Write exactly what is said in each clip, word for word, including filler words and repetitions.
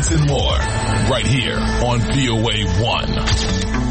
This and more, right here on V O A one.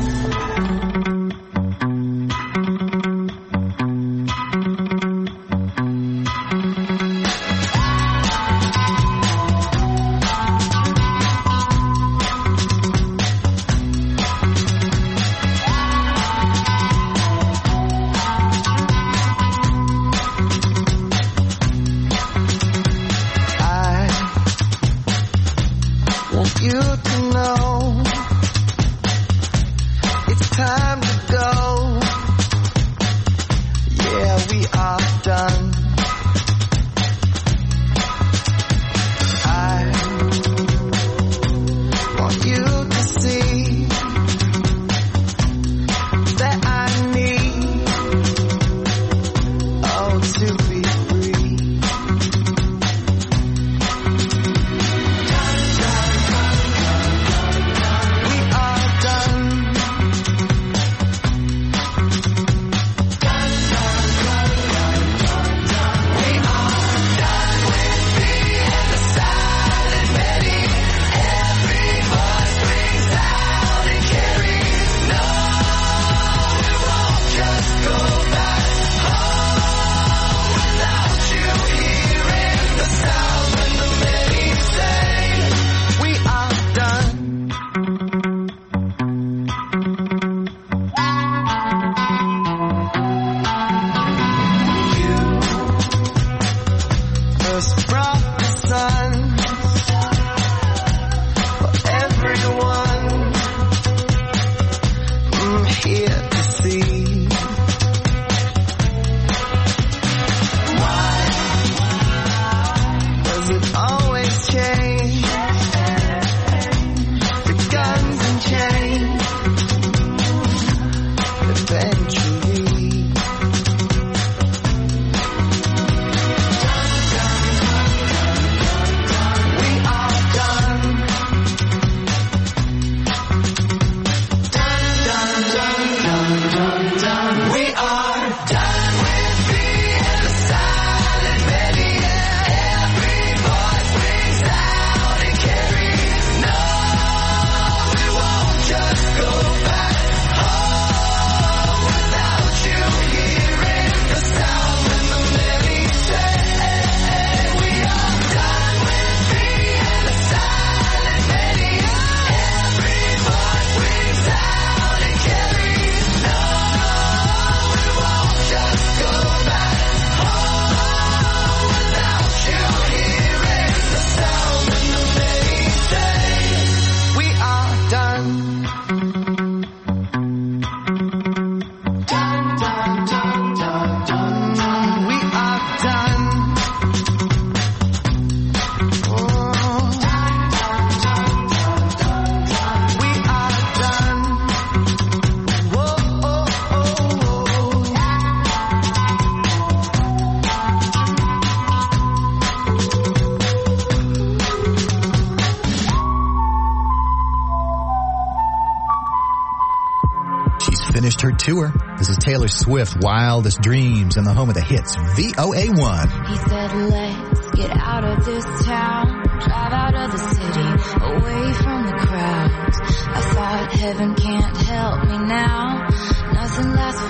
Her tour. This is Taylor Swift, Wildest Dreams, in the home of the hits, V O A one. He said, let's get out of this town, drive out of the city, away from the crowds. I thought heaven can't help me now, nothing lasts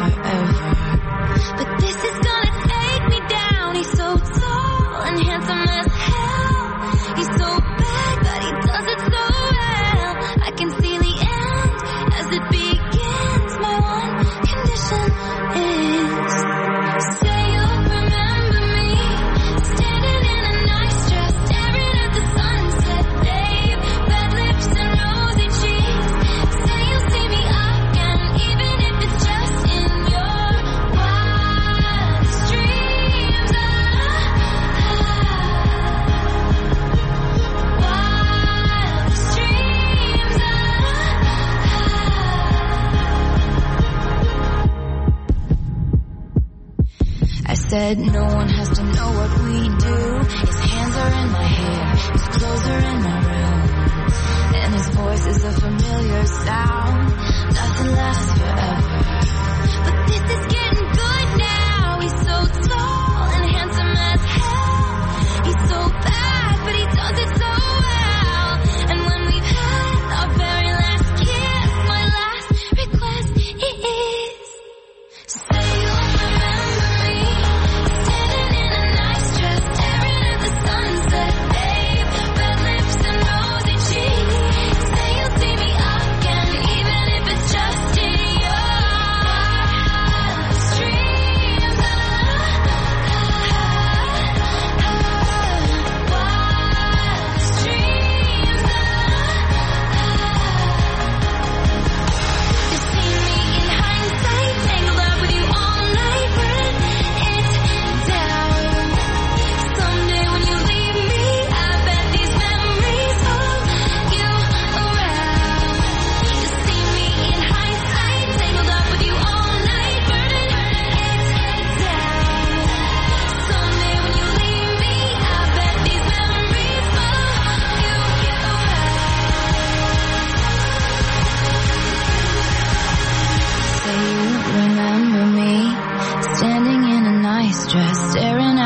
forever. But this is gonna take me down. He's so tall and handsome as hell. He's so bad, but he does it so well. I can see the end as it begins. My one condition is, say you'll remember me, standing in a nice dress, staring at the sunset, babe, red lips and rosy cheeks. Say you'll see me again, even if it's just in your wildest dreams. Ah, wildest dreams. I said no one has to know what we do. His hands are in my hair, his clothes are in my room, and his voice is a familiar sound. Nothing lasts forever, but this is getting good now. He's so tall and handsome as hell. He's so bad, but he does it so well. And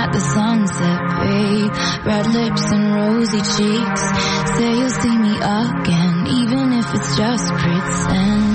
at the sunset, babe. Red lips and rosy cheeks. Say you'll see me again, even if it's just pretend.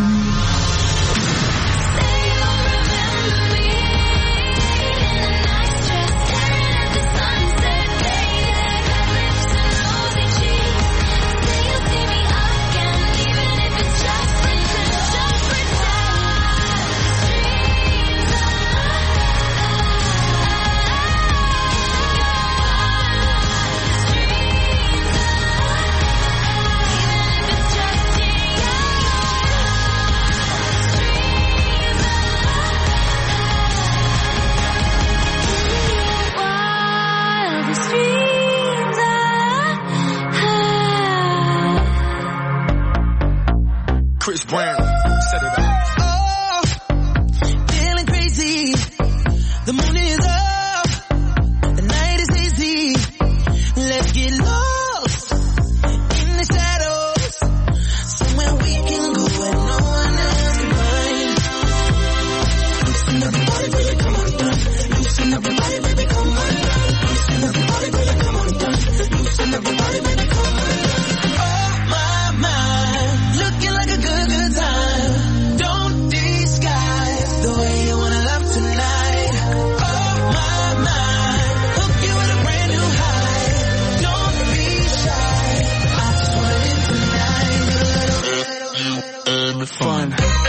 Chris Brown, set it up. Oh, feeling crazy. The moon is up. The night is hazy. Let's get lost in the shadows. Somewhere we can go where no one else can find. Loosen up your body, baby, come on down. Loosen up your body, baby, come on down. Loosen up your body, baby, come on down. Loosen up your body, baby, come on down. Oh my, my, looking like a good, good time. Don't disguise the way you wanna love tonight. Oh my, my, hook you with a brand new high. Don't be shy. I just want it tonight. And fun.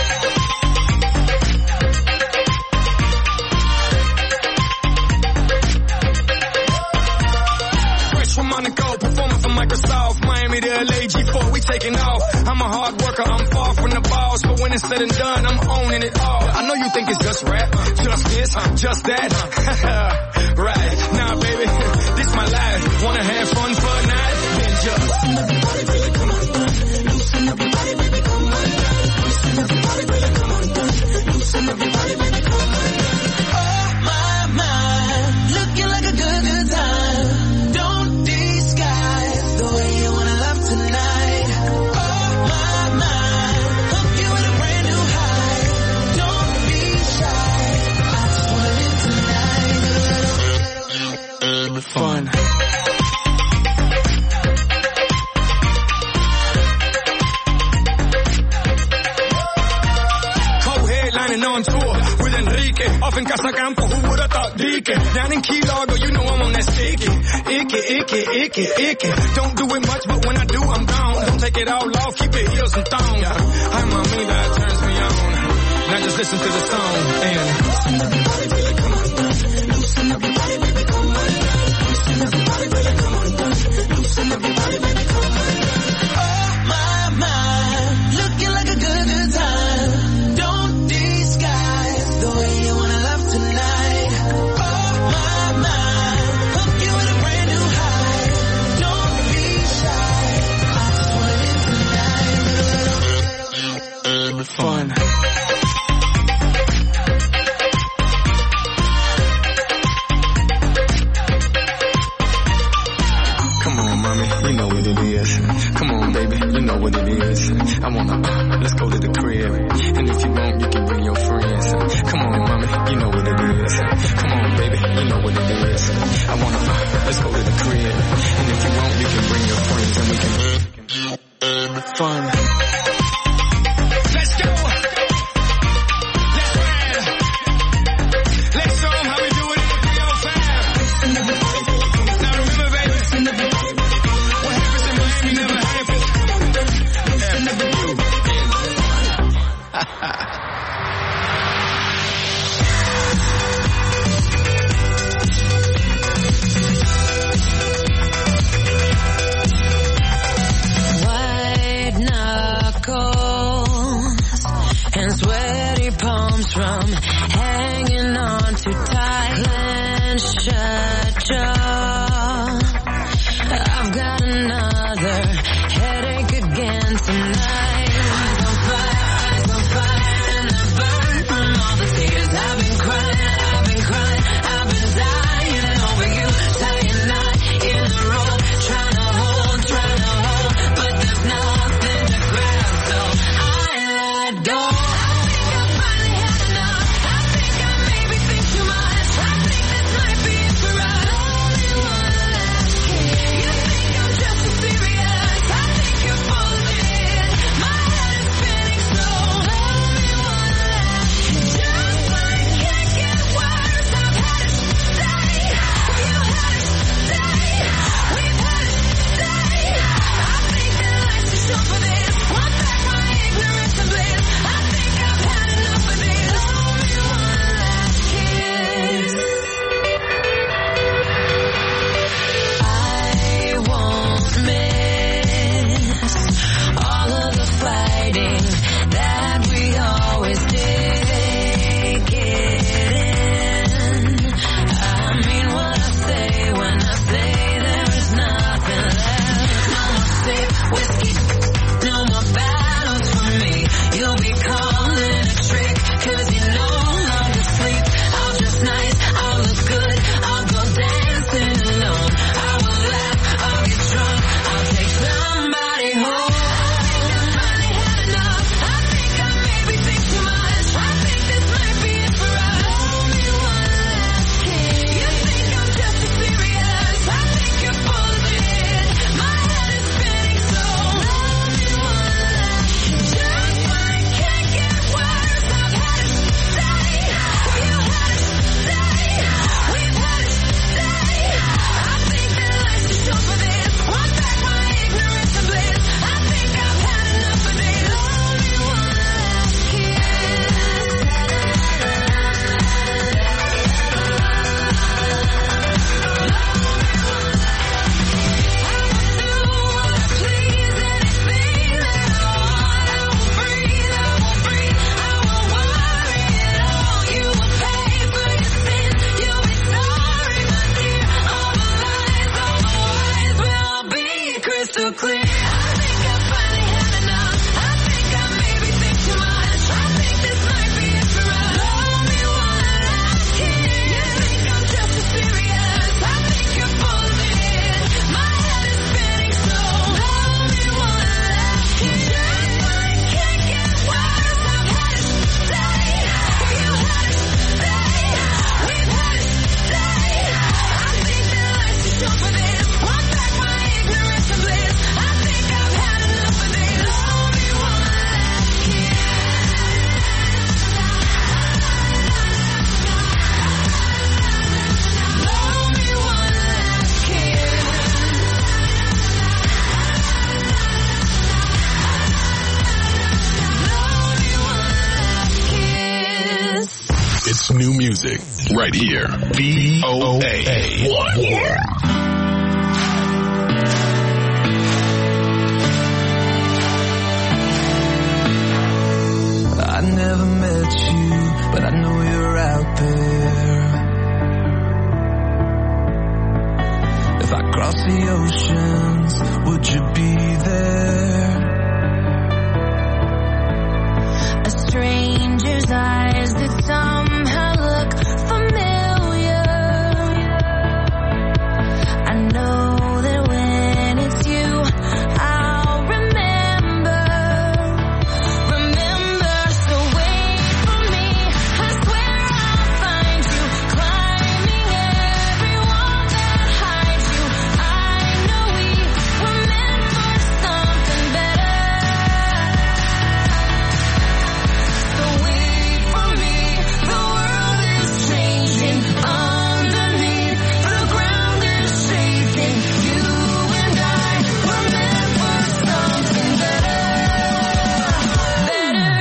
Fresh from Monaco, performing for Microsoft, Miami to L A, G four, we taking off. I'm a hard worker, I'm far from the boss, but when it's said and done, I'm owning it all. I know you think it's just rap, just this, just that. Right, nah baby, this my life. Wanna have fun for a night? Then just loosen up your body, baby, come on down. Loosen up your body, baby, come on down. Loosen up your body, baby, come on down. Loosen up your body, baby, come on down. Oh my, my, looking like a good, good time. Don't disguise the way you wanna love tonight. Oh my, my, hook you with a brand new high. Don't be shy. I just want it tonight. And fun. Co-headlining on tour with Enrique. Off in Casacampo, who would've thought Deacon? Down in Key Largo, you know I'm on that sticky. Icky, icky, icky, icky. Don't do it much, but when I do, I'm gone. Don't take it all off, keep it heels and thongs. Hi, mommy, that turns me on. Now just listen to the song and loosen up your body, baby, come on down. Loosen up your body, baby, come on down. Loosen up your body, baby, come on down. Loosen up your body, baby, come on down. Oh my, my, looking like a good, good time. Don't disguise the way you wanna love tonight. Oh my, my, hook you with a brand new high. Don't be shy. I just want it tonight. And fun. Come on, mommy, you know what it is. Come on, baby, you know what it is. I wanna, uh, let's go to the crib. And if you want, you can bring your friends. Come on, mommy, you know what it is. Come on, baby, you know what it is. I wanna, uh, let's go to the crib. And if you want, you can bring your friends and we can, uh, fun. Let's go. Let's ride. Let's show 'em how we do it in the three oh five. Now remember, baby, what happens in Miami never happens. After you. White knuckles. crystal clear. I think I finally had enough. I think I maybe think too much. I think this might be it for us. Love me one last kiss. You think I'm just as serious. I think you're full of it. My head is spinning, so love me one last kiss. Just when it can't get worse, I've had it stay. You had it stay. We've had it stay. I think that life's too short for this. Want back my ignorance and bliss. I think I've had enough of this. Love me one last kiss. Love me one last kiss. Love me one last kiss. It's new music right here. V O A one. I never met you, but I know you're out there. If I cross the oceans, would you be there? A stranger's eyes that somehow look familiar. I know that when it's you, I'll remember. Remember, so wait for me. I swear I'll find you, climbing every wall that hides you. I know we were meant for something better. So wait for me, the world is changing underneath, the ground is shaking. You and I were meant for something better, better,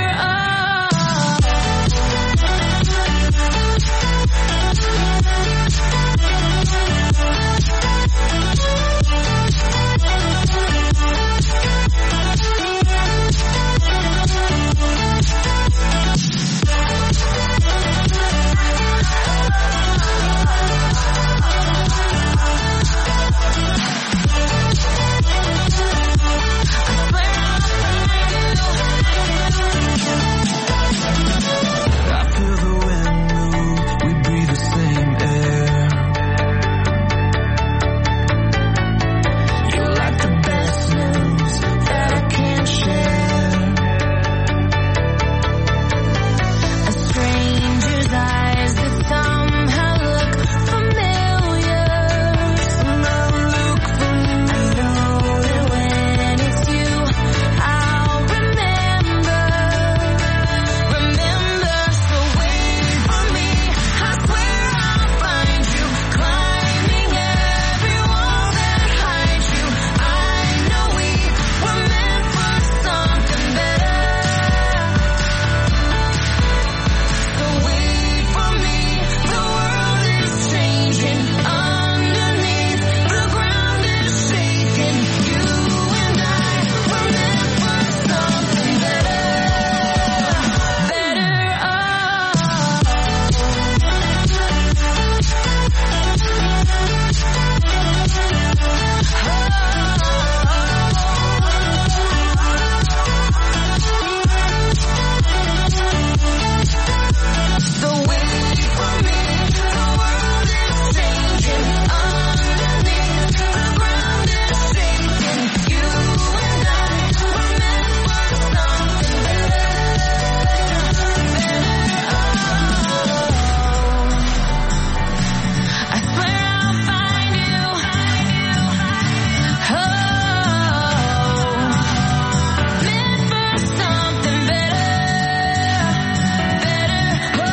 I feel the wind move, we breathe the same air. You're like the best news that I can't share. a stranger's eyes that somehow look familiar. Somehow look familiar. I know that when it's you, I'll remember. Remember, so wait for me. I swear I'll find you, climbing every wall that hides you. I know we were meant for something better. So wait for me, the world is changing underneath, the ground is shaking. You and I were meant for something better, better, So wait for me, the world is changing underneath, the ground is shaking. You and I were meant for something better, better. I swear I'll find you. Oh, meant for something better, better.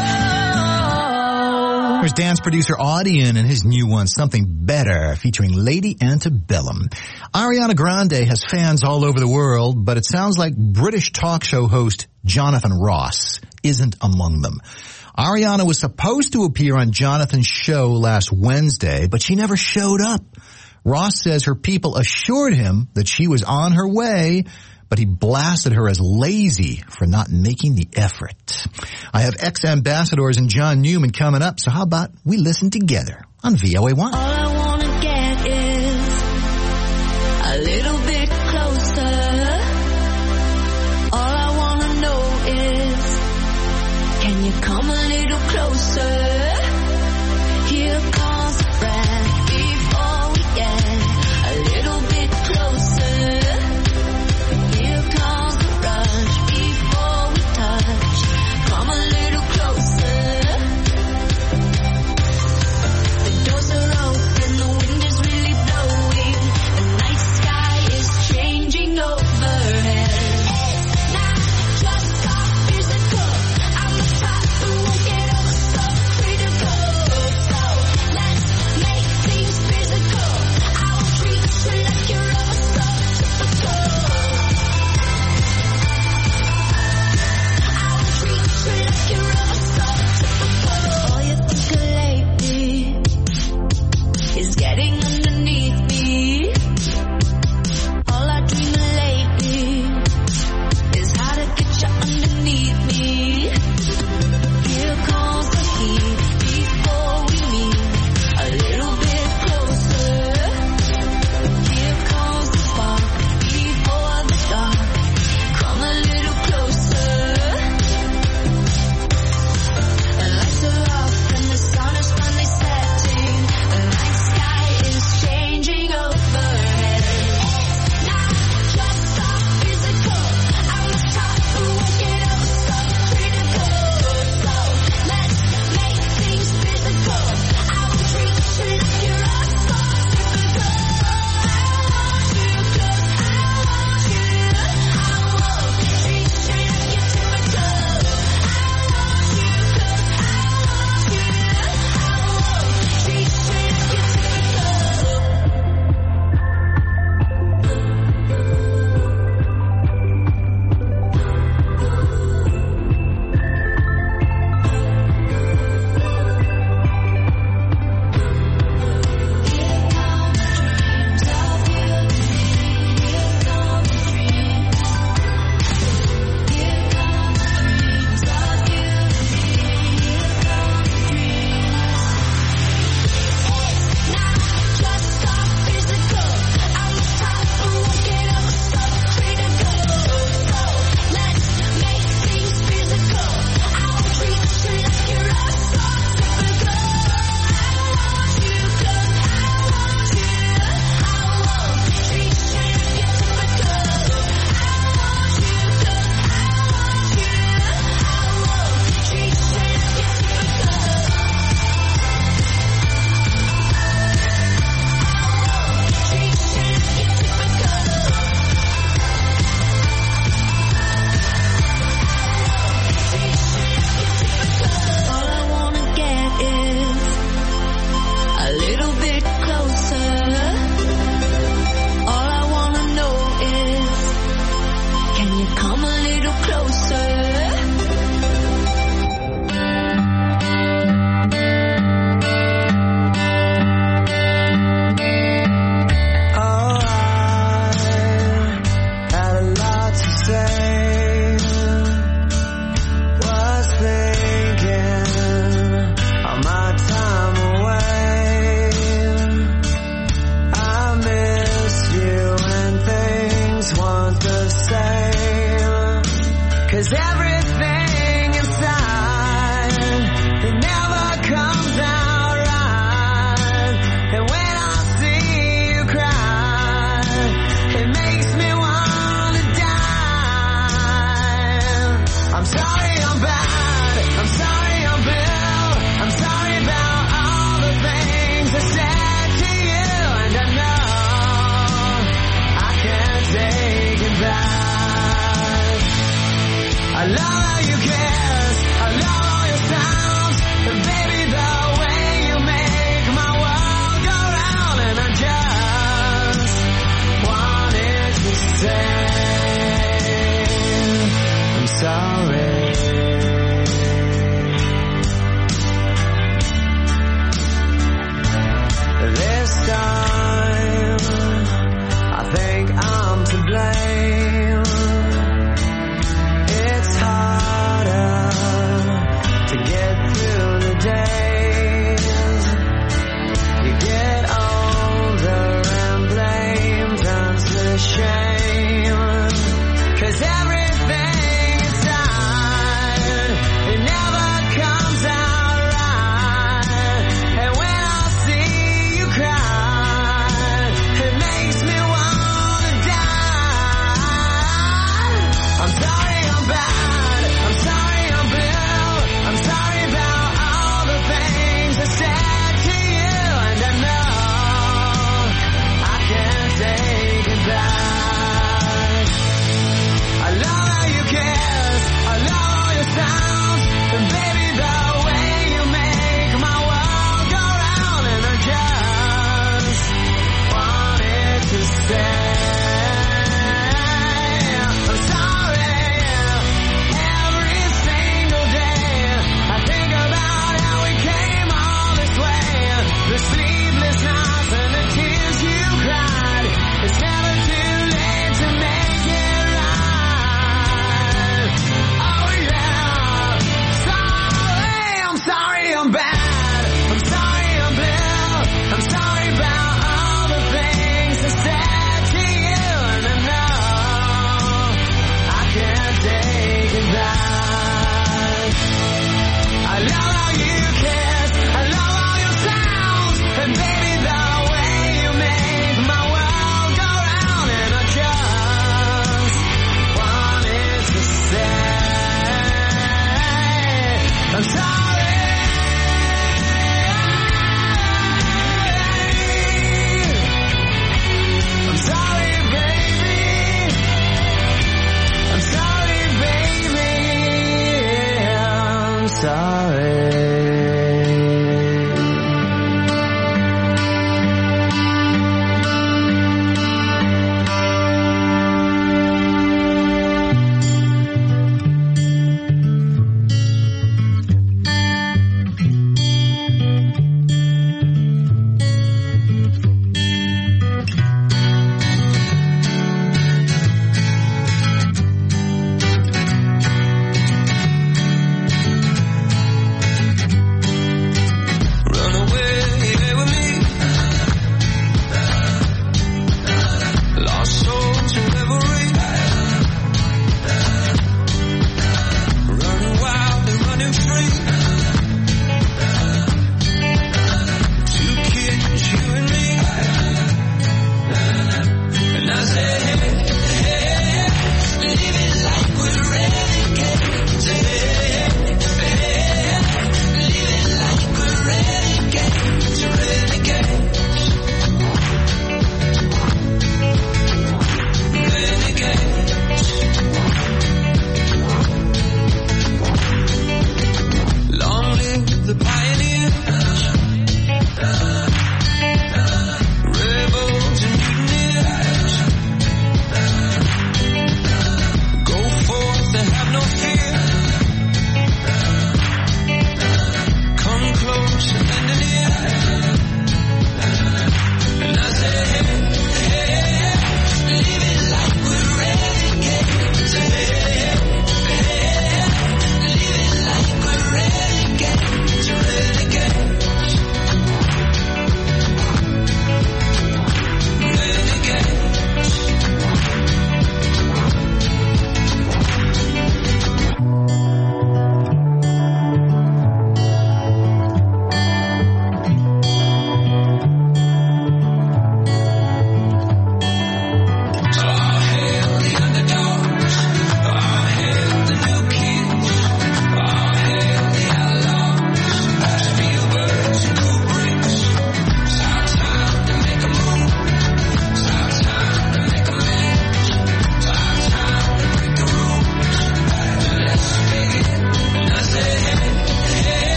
Oh. There's dance producer Audion and his new one, Something Better, featuring Lady Antebellum. Ariana Grande has fans all over the world, but it sounds like British talk show host Jonathan Ross isn't among them. Ariana was supposed to appear on Jonathan's show last Wednesday, but she never showed up. Ross says her people assured him that she was on her way, but he blasted her as lazy for not making the effort. I have ex-ambassadors and John Newman coming up, so how about we listen together on V O A one? All I wanna get is a little bit 'cause everything inside, it never comes out right. And when I see you cry, it makes me want to die. I'm sorry I'm bad, I'm sorry I'm Bill, I'm sorry about all the things I said to you, and I know I can't take it back. I love how you kiss, I love all your sounds, and baby the way you make my world go round, and I just wanted to say I'm sorry. This time I think I'm to blame. It's harder to get through the days. You get older and blame turns to shame. 'Cause everything inside, it never comes out right. And when I see you cry, it makes me want to die. I'm sorry I'm bad, I'm sorry I'm Bill, I'm sorry about all the things I said to you, and I know I can't take it back. I love how you kiss, I love all your sounds, and baby the way you make my world go round, and I just wanted to say I'm sorry. Every single day I think about how we came all this way, the sleepless nights and the tears you cried. It's never too late to make it right. Oh yeah, sorry, I'm sorry I'm bad, I'm sorry I'm Bill, I'm sorry about all the things I said to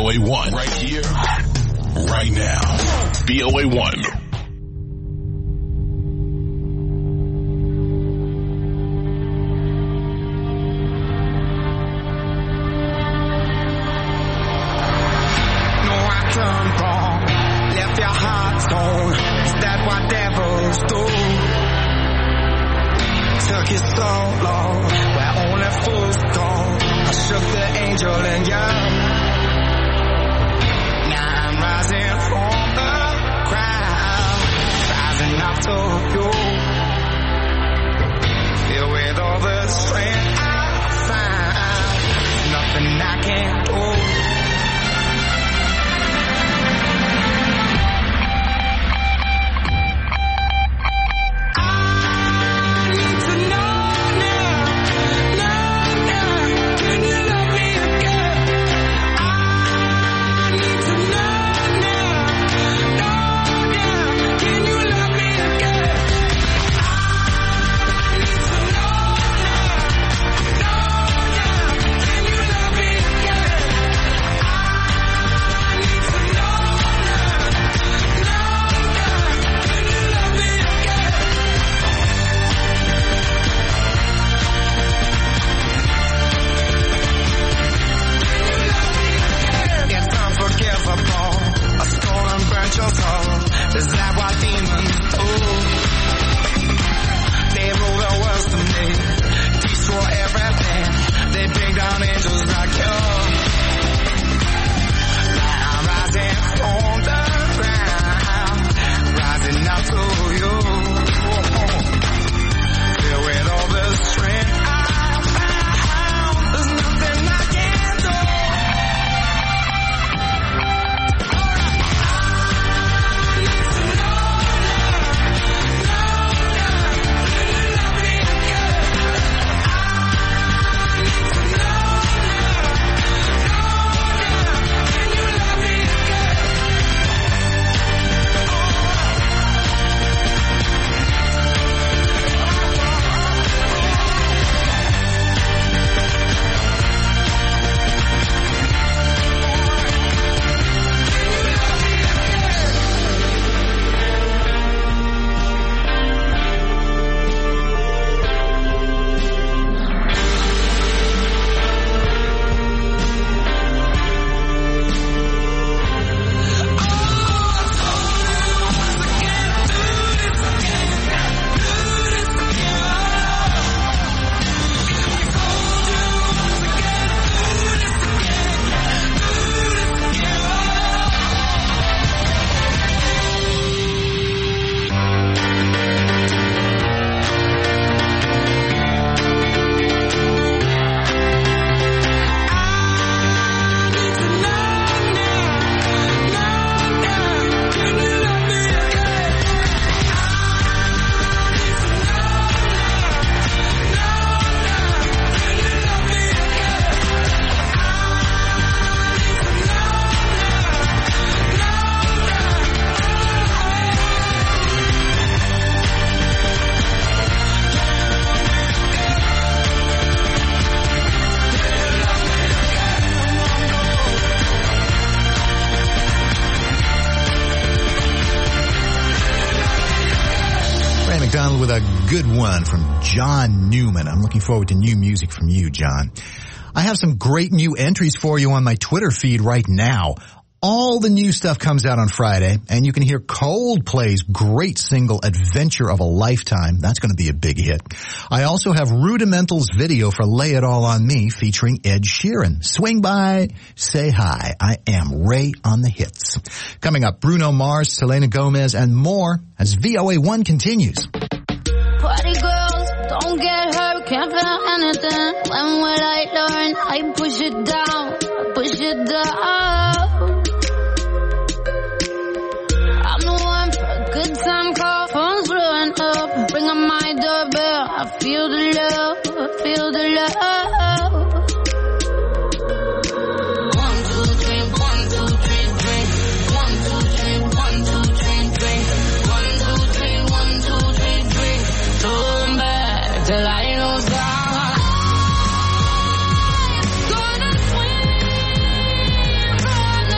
O A one. Right here, right now. V O A one. McDonald with a good one from John Newman. I'm looking forward to new music from you, John. I have some great new entries for you on my Twitter feed right now. All the new stuff comes out on Friday, and you can hear Coldplay's great single, Adventure of a Lifetime. That's going to be a big hit. I also have Rudimental's video for Lay It All on Me featuring Ed Sheeran. Swing by, say hi. I am Ray on the hits. Coming up, Bruno Mars, Selena Gomez, and more as V O A one continues. Party girls, don't get hurt, can't feel anything. When will I learn? I push it down, I push it down. I'm the one for a good time call, phone's blowing up. Ring on my doorbell, I feel the love, I feel the love. One, two, three, one, two, three, drink. One, two, three, one, two, three, drink. One, two, three, one, two, three, drink. Turn back till I know down. Gonna swim from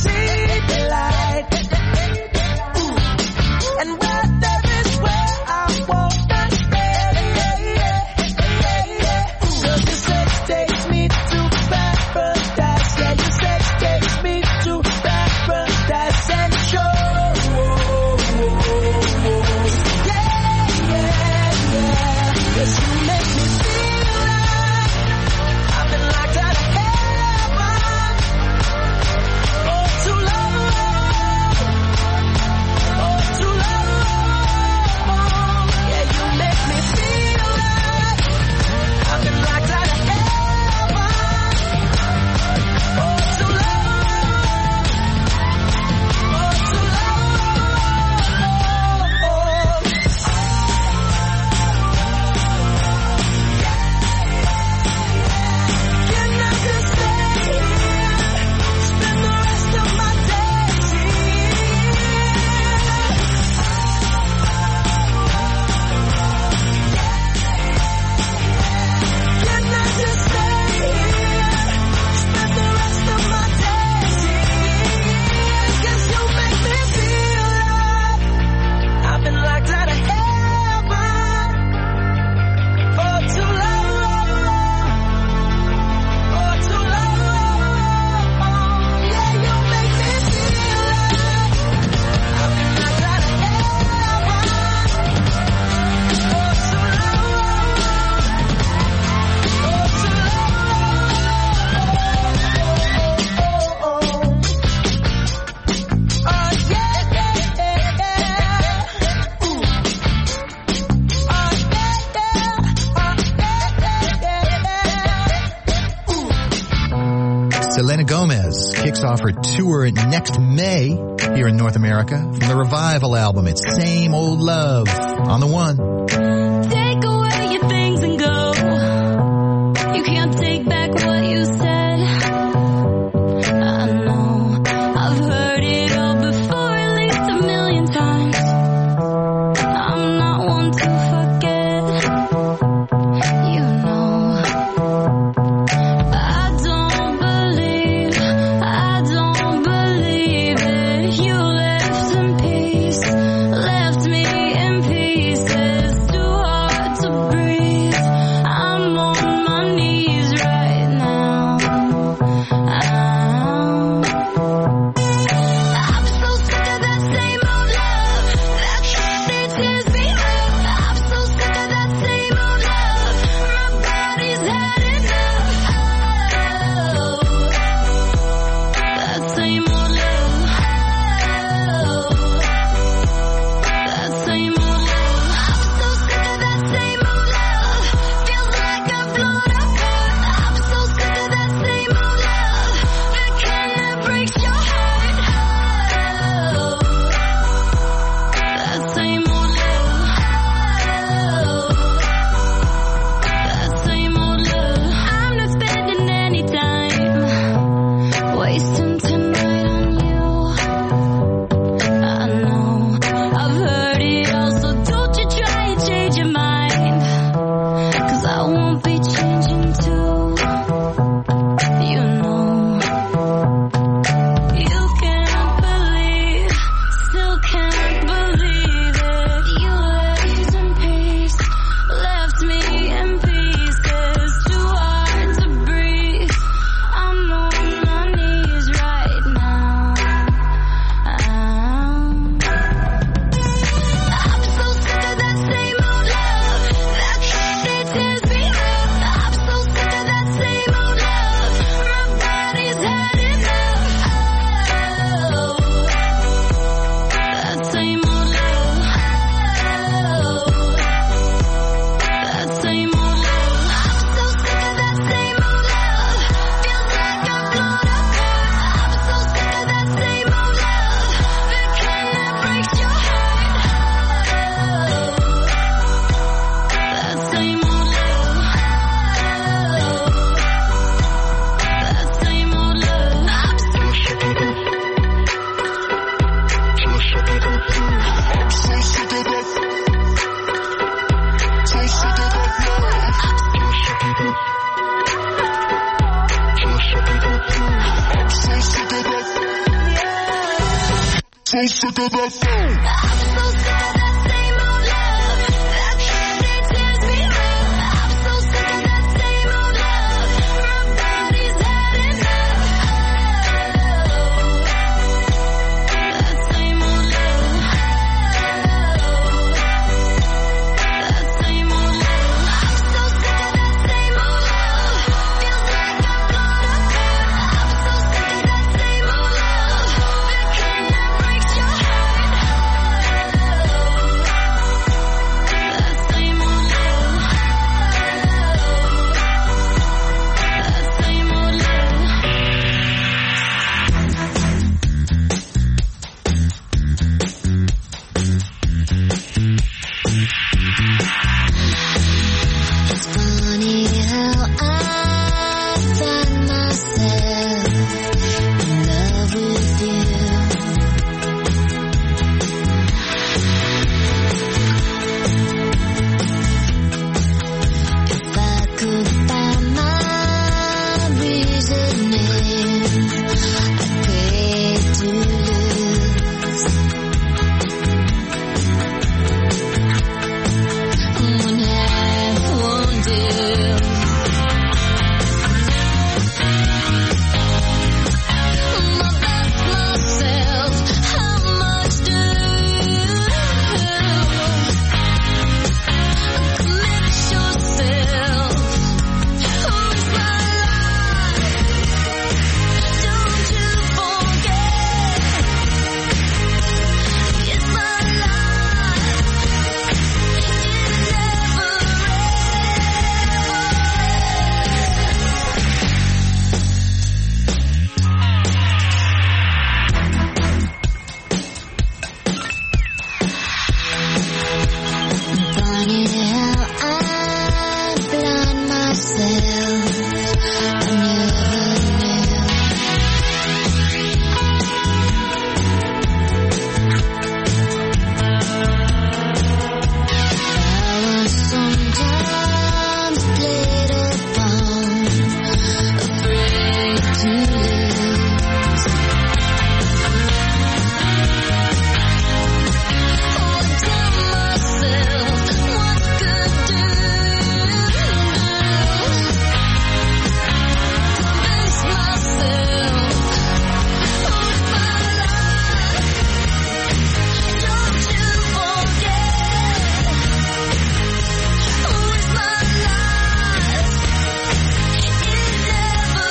see the light. And where there is where I wanna stay. Cause your sex takes me to paradise. Yeah, your sex takes me to paradise and show. Cause you make me feel like I've been locked out of heaven. Oh, too long. Oh, too long. Yeah, you make me feel like I've been locked out of heaven. Oh, too long. Oh, too Can I just stay here? Spend the rest of my days here. Can I just stay here? Spend the rest of my days here. 'Cause you make me feel like I've been locked out of heaven for too long. Oh, too long. Yeah, you make me feel like I've been locked out of heaven for too long. Oh, too long. Oh, yeah, yeah, yeah. Ooh. Oh, yeah, yeah. Oh, yeah, yeah, yeah. Selena Gomez kicks off her tour next May here in North America from the Revival album. It's Same Old Love on the one. Take away your things and go. You can't take back what you said. I know I've heard it all before, at least a million times. I'm not one to forget. You know, I don't believe, I don't believe it. You left in peace, left me in pieces. Do so sick of that phone. I'm so sick of that same old love. That candy tears me up. I'm so sick of that same old love. My body's had enough. That same old love. That same old love. I'm so sick of that same old love. Feels like I'm gonna burn. I'm so sick of that same old love. The kind that breaks your heart. That same old love. That same old love. It's funny how I find myself in love with you. If I could find my reasoning, I'd pray to lose. One half won't do. But that's myself. How much do you commit yourself? Who's my life? Don't you forget. It's my life. It never Funny how I blind myself. I never knew. I was sometimes played upon, afraid to lose. Oh, I tell myself what could do. Convince myself, who's my life? Don't you forget. Who's my life? It never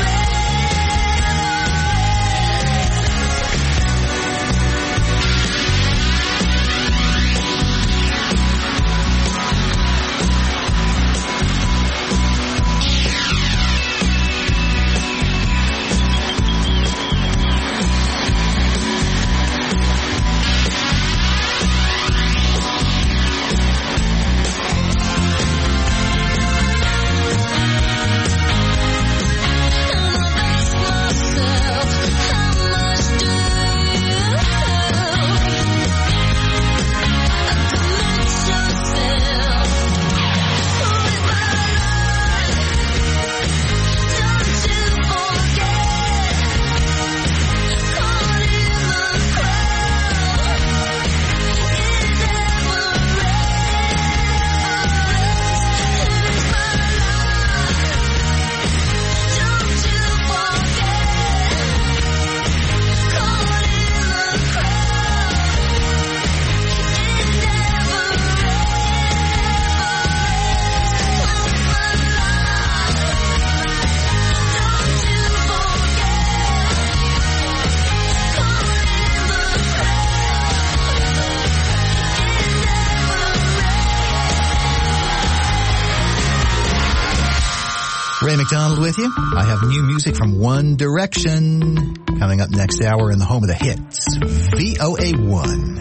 Ray McDonald with you. I have new music from One Direction coming up next hour in the home of the hits, V O A one.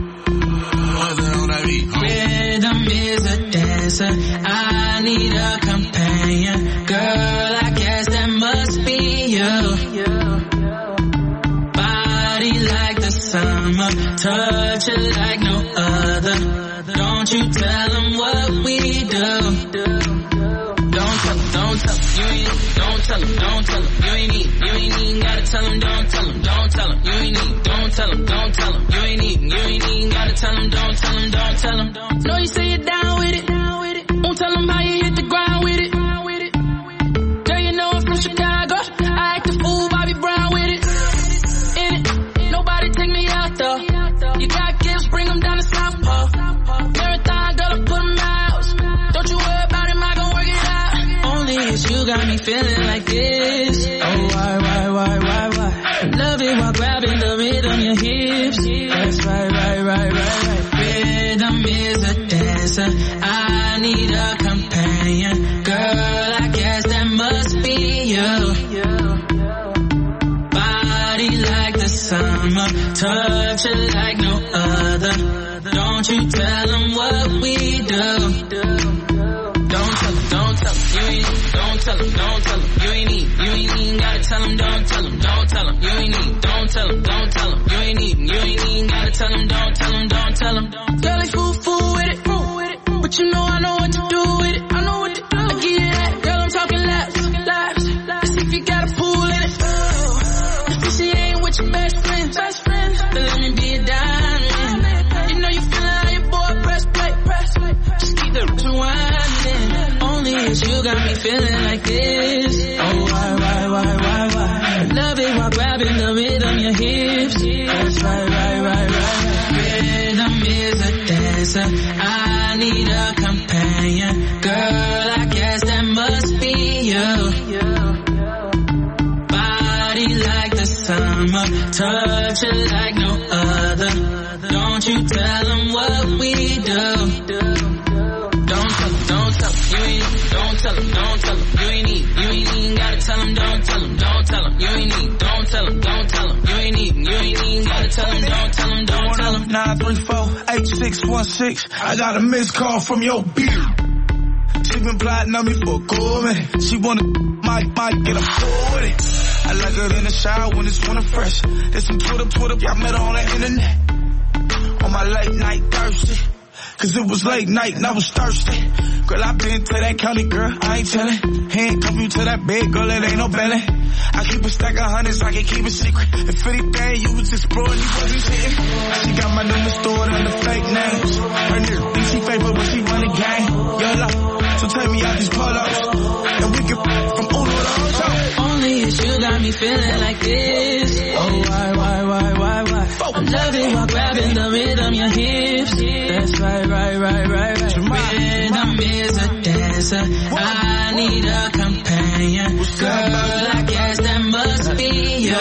Rhythm is a dancer. I need a companion. Girl, I guess that must be you. Body like the summer, touch it like no other. Don't you tell them what we do. Don't tell them, don't tell them, you ain't, don't tell them, don't tell them, you ain't need, you ain't even gotta tell them, don't tell them, don't tell them, you ain't need, don't tell them, don't tell them. rhythm, your hips. That's right, right, right, right, right. Rhythm is a dancer. I need a companion. Girl, I guess that must be you. Body like the summer, touch it like no other. Don't you tell them what we do. Don't tell them, don't tell them, you ain't, don't tell them, don't tell them, you ain't even, you ain't even gotta tell them, don't tell them, don't tell them, you ain't even, don't tell them, don't tell them, you ain't even, you ain't even gotta tell them, don't tell them, don't tell them. Girl, like fool, fool with it, but you know I know what to do with it, I know what to do. I give you that, girl, I'm talking laps, laps, let's see if you got a pool in it. If she ain't with your best friend, best friend, then let me be a diamond. You know you feeling how your boy press play, press play, just keep the rewinding. Only is you got me feeling like this. Oh, why, why, why, why, why? Love it while grabbing the rhythm, your hips. That's right, right, right, right. Rhythm is a dancer. I need a companion. Girl, I guess that must be you. Body like the summer, touch it like no other. Don't you tell them what we do. Don't tell them, don't tell them, you ain't, don't tell them, don't tell them, you ain't even, you ain't even gotta tell them, don't tell them, don't tell them, you ain't even, don't tell them, don't tell them, you ain't even, you ain't even gotta tell them, don't tell them, don't tell them. nine three four, eight six one six, I got a missed call from your beer. She been plotting on me for a cool minute. She wanna might, might get a fool with it. I like her in the shower when it's winter fresh. There's some Twitter, Twitter, I met her on the internet. On my late night thirsty. Cause it was late night and I was thirsty. Girl, I been to that county, girl, I ain't tellin'. Handcuff you to that bed, girl, it ain't no belly. I keep a stack of hundreds, I can keep it secret. If anything, you was exploring, you wasn't sitting. She got my number stored under fake names. Her nigga think she favorite when she run the game. Yellow, so take me out these pull-ups. And we can from Uno to Ocho. Only is you got me feeling like this. Oh, why, why, why, why, why? I love it while grabbing the rhythm, your hips. That's right, right, right, right, right. Rhythm is a dancer. I need a companion. Girl, I guess that must be you.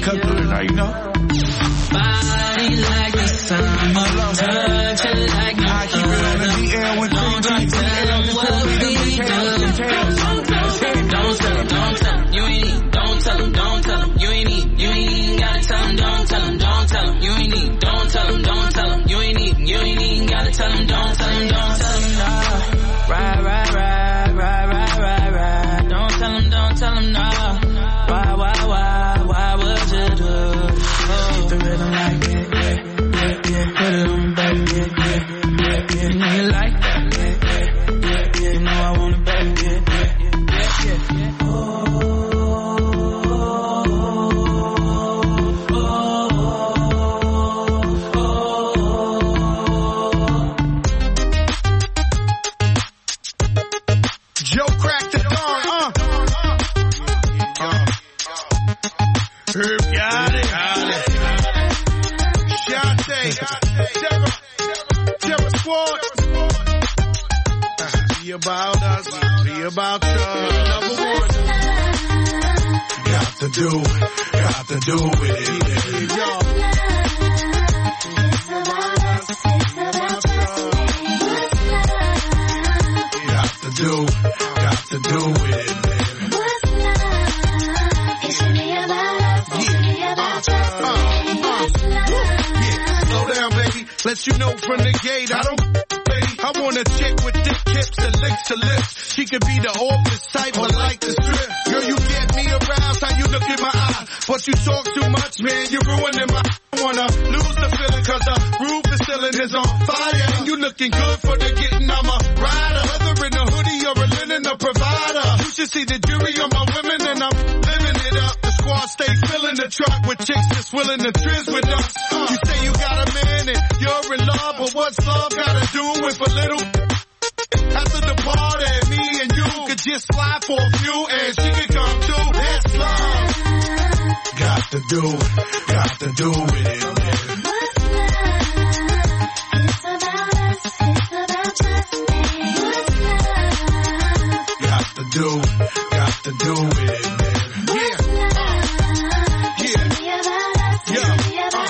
Body like the summer, touch it like no other. Don't you tell them what we do. Don't tell them, don't tell them, you ain't even, don't tell them, don't tell them, you ain't even, you ain't even gotta tell them, don't tell them, don't tell them, you ain't even, don't tell them, don't tell them, you ain't even, you ain't even gotta tell them, don't tell them, don't tell them, no. Right, right, right, right, right, right, right. Don't tell them, don't tell them, no. Why, why, why, why would you do it? Keep the rhythm like that, yeah, yeah, yeah. Put it on, baby, yeah, yeah, yeah, yeah. You know you like that, yeah, yeah, yeah, yeah. You know I want it, baby, yeah, yeah, yeah, yeah, yeah. Oh. Herb got it. Shante. Terror. Terror Squad. Be about us. Be about us. Number one. Got to do. Got to do with it. Y'all. Got to do. Got to do with it. Let you know from the gate, I don't baby. I want a chick with thick hips and lips to lips. She could be the office type, but like the strip. Girl, you get me aroused, how you look in my eye. But you talk too much, man, you're ruining my... I wanna lose the feeling, cause the roof is ceiling is on fire. And you looking good for the getting, I'm a rider. Whether in a hoodie or a linen, a provider. You should see the jury on my women, and I'm living it up. The squad stay filling the truck with chicks that's willing to trizz with us. Uh, you say you got a man and you're in love, but what's love gotta do with a little... After the party, me and you could just slide for a few and she could come too. That's love. Got to do, got to do with it. What's love? It's about us, it's about just me. What's love? Got to do, got to do with it. Yeah. What's love? It should be about us, it should be about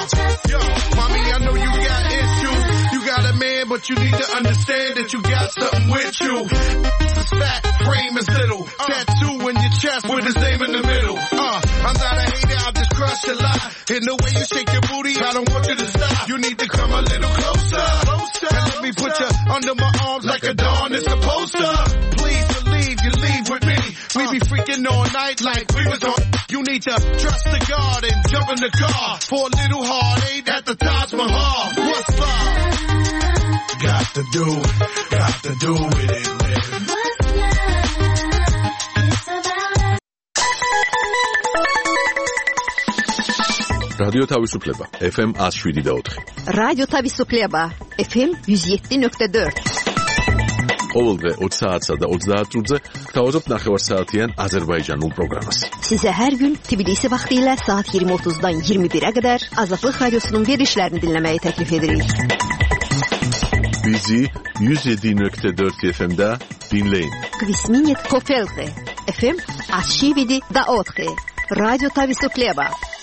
but you need to understand that you got something with you. It's fat, frame is little. Uh, tattoo in your chest with his name in the middle. Uh, I'm not a hater, I'll just crush your lie. In the way you shake your booty, I don't want you to stop. You need to come a little closer. closer and let me put you under my arms like a dawn is supposed to. Please believe you leave with me. We be freaking all night like we was on. You need to trust the God and jump in the car for a little heartache at the Taj Mahal. What's love? Got to do, got to do with it, live. What's love? It's about رادیو تاویسوفلeba اف ام صد و هفت دهم ოთხი. راديو تاويسوفلeba اف ام صد و هفت نقطه چهار. ყოველდღე ოცი საათსა და ოცდაათ წუთზე გთავაზობთ ნახევარსაათიან აზერბაიჯანულ პროგრამას. Sizə hər gün Tbilisi vaxtı ilə saat iyirmi otuzdan iyirmi birə qədər Azadlıq Radiosunun verilişlərini dinləməyi təklif edirik. Bizi yüz yedi nokta dört F M'də dinləyin. Kvisminit Kofelge F M صد و هشت دهم ოთხი. راديو تاويسوفلeba